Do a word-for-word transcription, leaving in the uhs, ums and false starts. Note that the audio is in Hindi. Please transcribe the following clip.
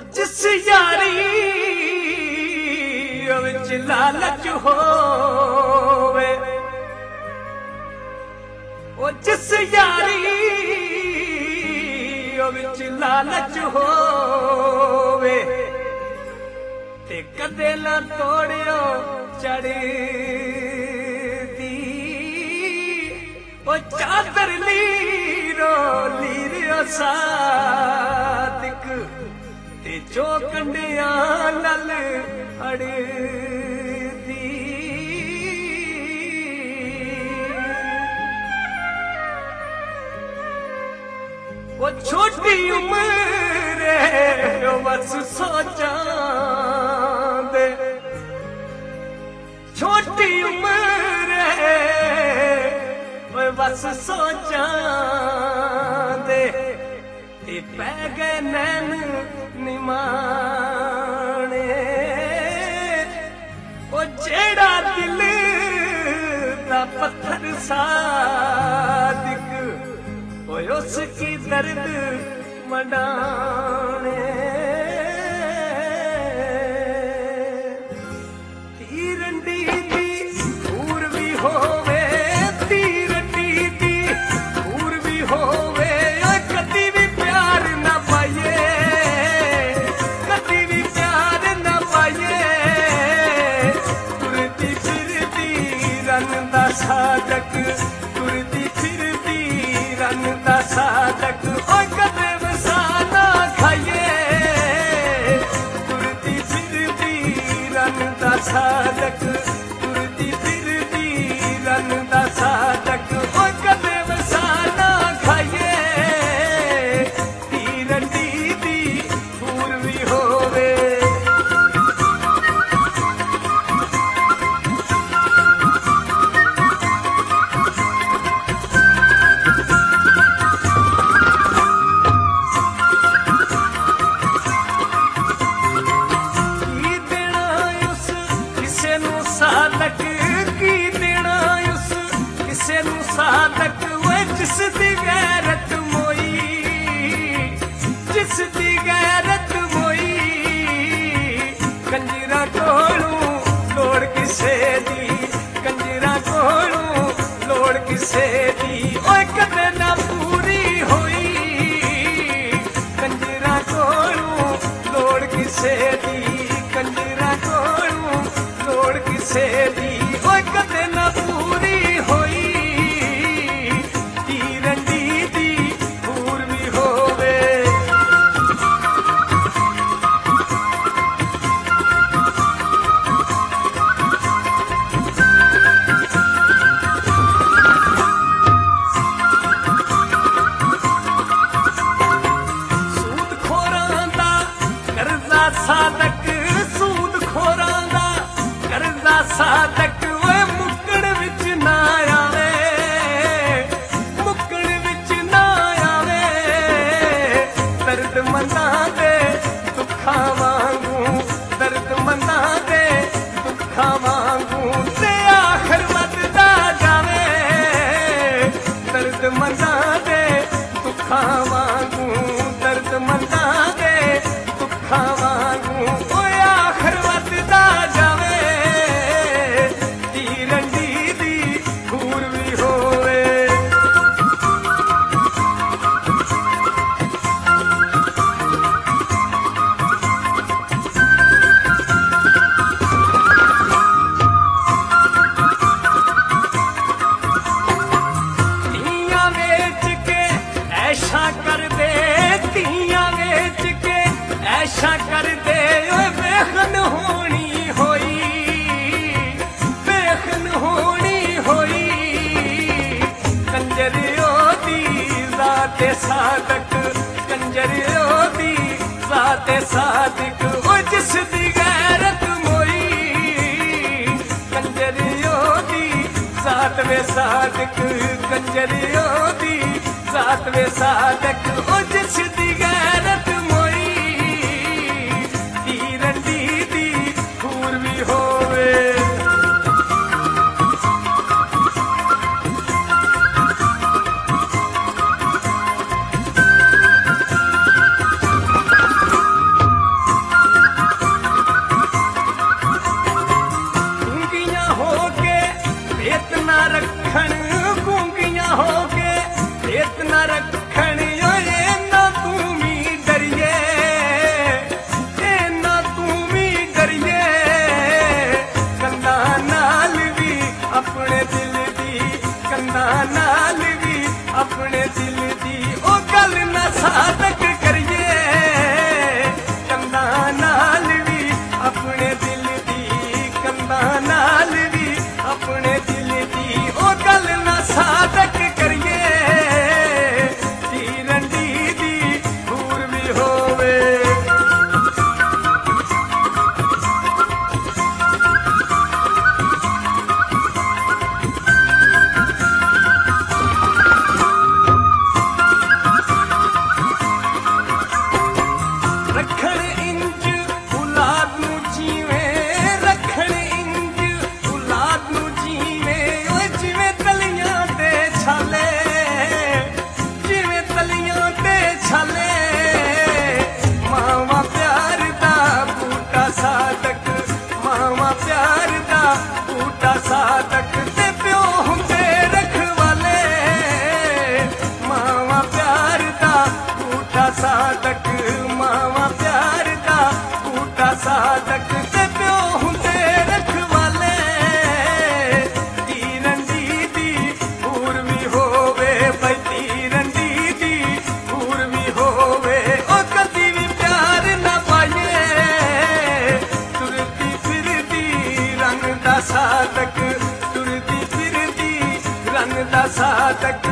जिस यारी विच लालच होवे, ओ जिस यारी विच लालच होवे, ते कदे ना तोड़ियो चढ़दी ओ चादर लीरो लीरो सादिक, ते जो कंडिया नल अड़दी। वो छोटी उम्र है बस सोचा दे, छोटी उम्र है बस सोचा दे, ते पै गए नैन निमाने, वो जेड़ा दिल दा पत्थर सादिक, वो उसकी दर्द मडाने। तीरंडी दी दूर भी होवे, तीरंडी दी दूर भी होवे, कदी भी प्यार न पाइए, कदी भी प्यार न पाइए, तुरती फिरती रन दा साधक, तुरती फिरती रन दा साधक, ओ कदे वसाना खाइए, तुरती फिरती रन दा साधक, तुरती फिरती रन दा साधक, ओ कदे वसाना खाइए, तीरंडी दी दूर भी होवे। साधक की देना उस किसे नू साधक, वे जिस दी गैरत मोई, जिस दी गैरत मोई, कंजरा कोलू लोड़ किसे दी, कंजरा कोलू लोड़ किसे दी, ओए कदे ना पूरी होई, कंजरा कोलू लोड़ किसे दी, कंजरा कोलू लोड़ किसे दी, ओए कदे ना पूरी होई, तीरंडी दी दूर भी होवे। सूद खोरां दा कर्जा साधक, सूद खोरां दा कर्जा साधक, वे मुक्कड़ विच ना आवे, मुक्कड़ विच ना आवे, दर्द मंदा दे दुखां वांगू, दर्द मंदा दे दुखां वांगू, ते आखर वधदा जावे, दर्द मंदा दे दुखां वांगू, दर्द मंदा दे दुखां वांगू, ओए आखर वधदा जावे, तीरंडी दी दूर भी होवे। तियां वेच के ऐशा कर दे, तियां वेच के ऐशा कर दे, ओए बेखन होनी होई, बेखन होनी होई, कंजरियों दी ज़ाते साधक, कंजरियों दी ज़ाते साधक, ओ जिस दी गैरत मोई, कंजरियों दी ज़ात वे साधक, कंजरियों दी ज़ात वे साधक, ओ जिस दी गैरत मोई, तीरंडी दी दूर भी होवे। तक